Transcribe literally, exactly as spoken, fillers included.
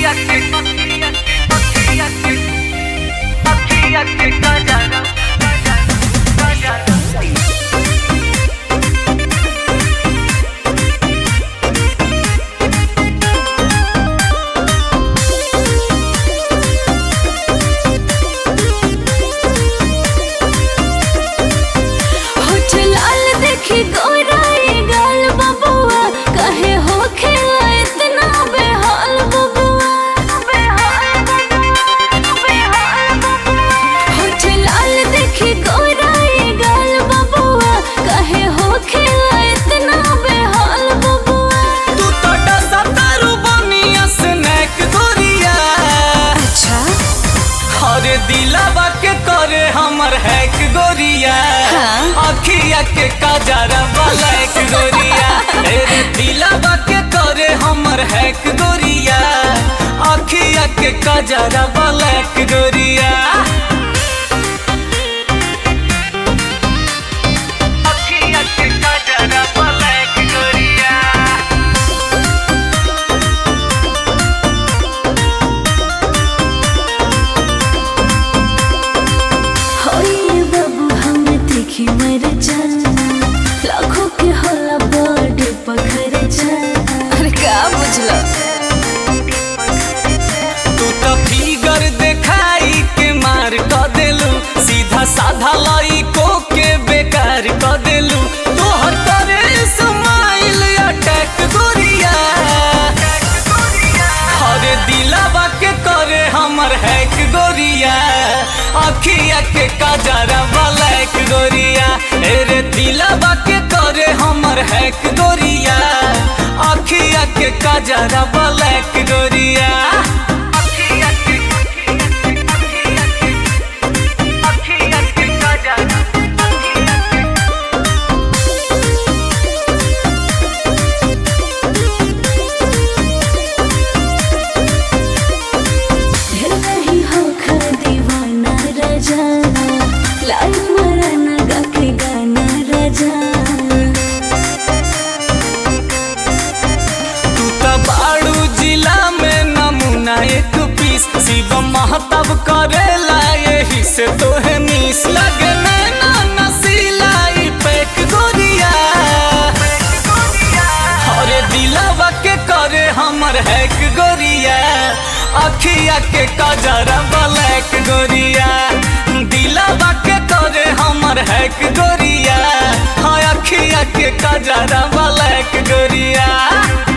दिलवा के करे हमर हैक गोरिया अखिया के काजरा वाला एक गोरिया रे दिलवा के करे हमर हैक गोरिया अखिया के काजरा वाला एक गोरिया अखिया के काजरा वाला एक गोरिया मर जा लाखों के होला बर्थडे पखर जा। अरे का बुझला तू तो फिगर दिखाई के मार क देलू सीधा साधा लइको के बेकार क देलू तोहर करे स्माइल अटैक गोरिया हरे दिलवा के करे हमर हैक गोरिया अखिया के काजरा वाला एक गोरिया रे दिलवा के करे हमर हैक गोरिया अखिया के काजरा वाला एक गोरिया अखिया के अखिया के काजरा एक पीस शिवम महताब करेला यही से तोहे मिस लगे नैना नसीला पैक गोरिया हरे दिलवा के करे हमर हैक गोरिया अखिया के काजरा वाला एक गोरिया दिलवा के करे हमर हैक गोरिया हाँ अखिया के काजरा वाला एक गोरिया।